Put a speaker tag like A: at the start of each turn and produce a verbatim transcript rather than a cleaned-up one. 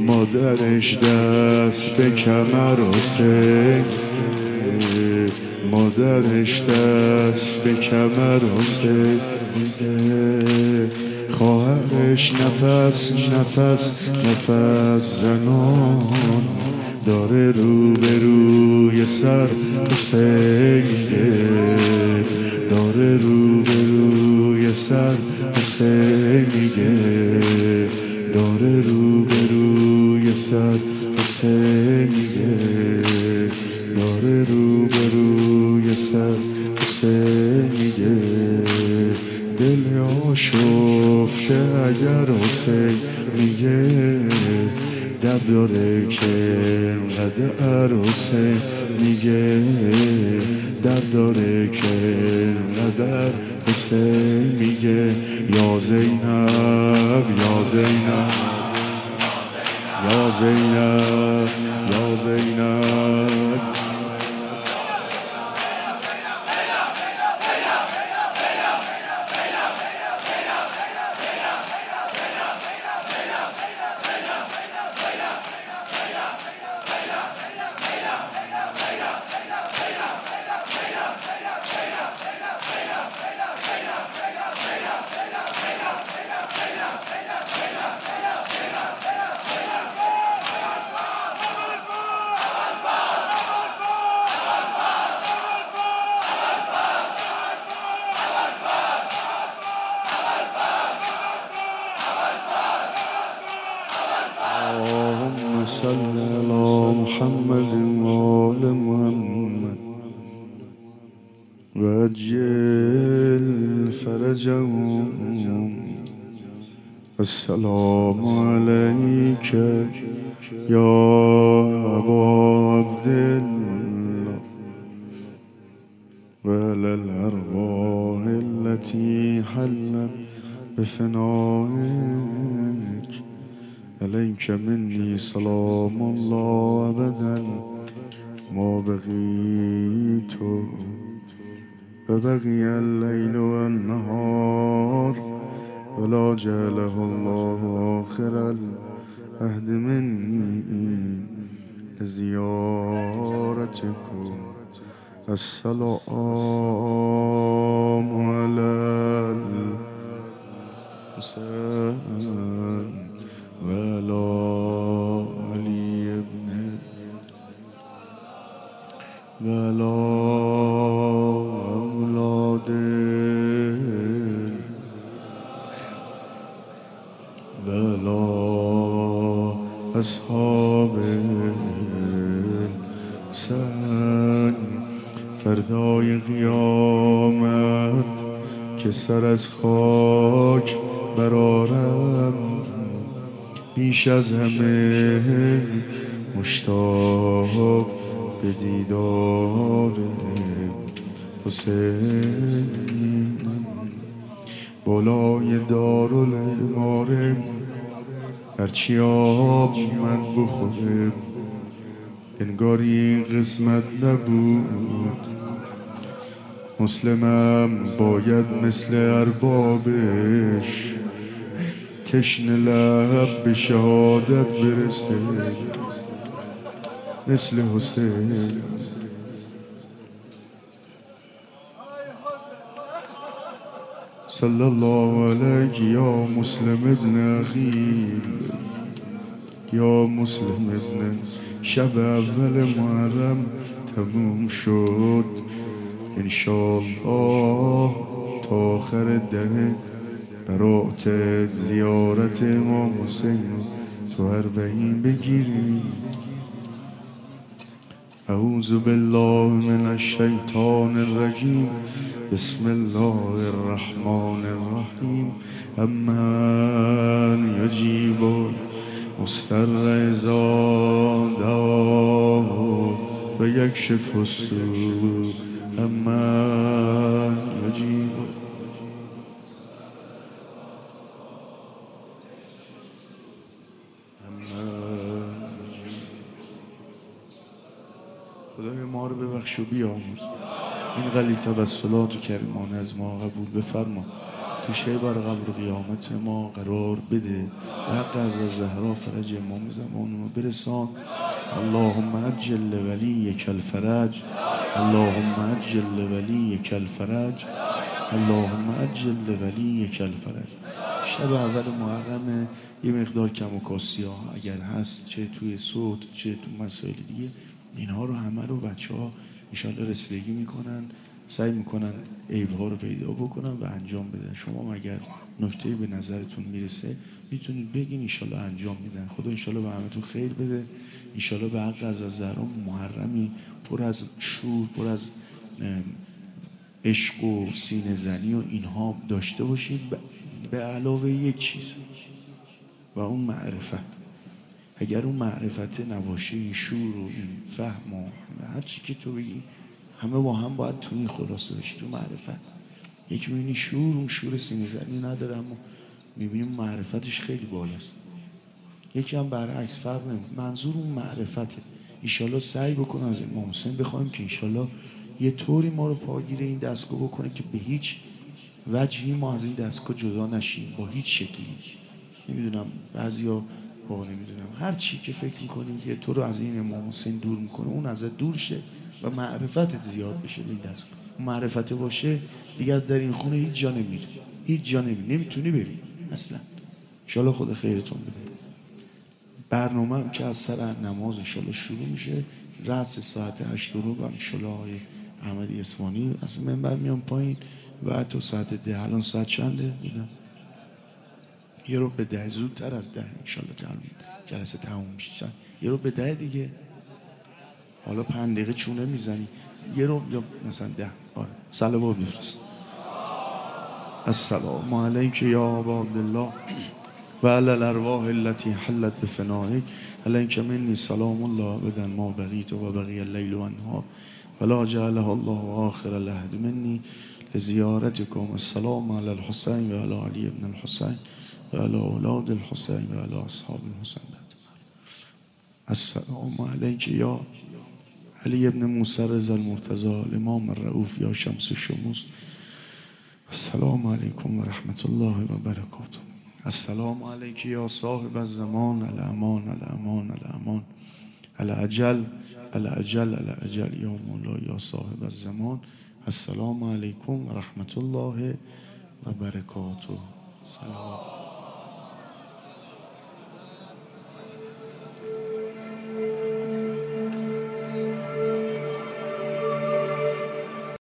A: مادرش دست به کمر حسین، مادرش دست به کمر حسین، خواهرش نفس نفس نفس زنان داره رو به روی سر حسین، داره رو به روی سر حسین، داره رو به روی سر حسین، داره رو به روی سر حسین، دل آشفته اگر حسین میگه درد داره که انقدر حسین میگه درد داره که انقدر حسین میگه یا زینب یا زینب یا زینب یا زینب اللهم صل على محمد وآل محمد وعجل فرجهم. السلام عليك يا أبا عبد الله وعلى الأرواح التي حلت بفنائك. عليك مني سلام الله أبدا ما بقيت وبقي الليل والنهار ولا جعله الله آخر العهد مني لزيارتكم. السلام على الحسين وعلى علي بن وعلى أولاده وعلى أصحاب الحسين. فردای قیامت که سر از خاک برارم بیش از همه مشتاق به دیدار حسین. بالای دارالاماره هرچی آب من بخوره انگاری قسمت نبود. مسلمم باید مثل اربابش تشنه لب به شهادت برسه مثل حسین. صلی الله علیک یا مسلم ابن اخیل یا مسلم ابن. شب اول محرم تموم شد انشاءالله تا آخر دهه برات زیارت امام حسین تو اربعین بگیری. اعوذ بالله من الشیطان الرجیم. بسم الله الرحمن الرحیم. امن یجیب مضطر اذا دعاه و یکشف السوء. امن یجیب. خدای ما رو ببخش و بیامرز. این غلی توسلات و کریمانه از ما قبول بفرما. تو شیبر قبر قیامت ما قرار بده. حق از زهرا فرج امام زمان ما برسان. اللهم عجل ولیک الفرج، اللهم عجل ولیک الفرج، اللهم عجل ولیک الفرج. شب اول محرم یه مقدار کم و کاسی ها اگر هست، چه توی صوت چه تو مسائل دیگه، اینها رو همه رو بچه ها انشالله رسیدگی میکنن، سعی میکنن عیبها رو پیدا بکنن و انجام بدن. شما اگر نکته به نظرتون میرسه میتونید بگین، انشالله انجام میدن. خدا انشالله به همتون خیر بده. انشالله به حق از زهرا محرمی پر از شور، پر از عشق و سینه زنی و اینها داشته باشید، به علاوه یک چیز و اون معرفت. اگر اون معرفت نباشه، این شور و این فهم و هر چی که تو بگی همه با هم باید تو این خلاصه بشی، تو معرفت. یکی میبینی شور، اون شور سینه زنی نداره اما میبینیم معرفتش خیلی بالاست. یکی هم برعکس، فرق نمیکنه. منظور اون معرفته. ایشالله سعی بکن از امام حسین بخوایم که ایشالله یه طوری ما رو پاگیر این دستگاه بکنه که به هیچ وجهی ما از این دستگاه جدا نشیم، با هیچ شکلی. نمیدونم بعضیا با نمیدونم هر چی که فکر میکنیم که تو رو از این امام حسین دور میکنه، اون ازت دور شه و معرفتت زیاد بشه به این دستگاه. اون معرفت باشه دیگه از در این خونه هیچ جا نمیره، هیچ جا نمیره، نمیتونی بری اصلا. انشالله خدا خیرتون بده. برنامه هم که از سر نماز انشالله شروع میشه، رأس ساعت هشت و ربع انشالله آقای احمدی اصفهانی از منبر میان پایین و تا ساعت ده. الان ساعت چنده؟ دیدم یه رو به ده، زودتر از ده انشالله جلسه تموم میشه. یه رو به ده دیگه، حالا پنج دقیقه چونه میزنی، یه رو یا مثلا ده. آره صلوات بفرست. السلام علیک یا ابا عبدالله و علی الارواح التي حلت بفنائک، علیک منی سلام الله ابدا ما بقیت و بقی اللیل و النهار ولا جعله الله آخر العهد منی لزیارتکم. السلام علی الحسین و علی علی ابن الحسین و علی اولاد الحسین و علی اصحاب الحسین. السلام علیک یا علی ابن موسی رضا المرتضی الامام الرؤوف یا شمس الشموس. السلام علیکم و رحمت الله و برکاته. السلام علیک یا صاحب الزمان الامان الامان الامان الاجل الاجل الاجل یا مولا یا صاحب الزمان. السلام علیکم و رحمت الله و برکاته. سلام.